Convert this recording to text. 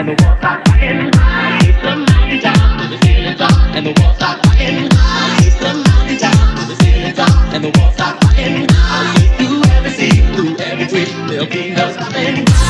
and the walls start rocking. I hit the mountain top to the ceiling drop, and the walls start rocking. I hit the mountain top to the ceiling drop, and the walls start rocking. I hit through every sea, through every tree, there'll be no stopping.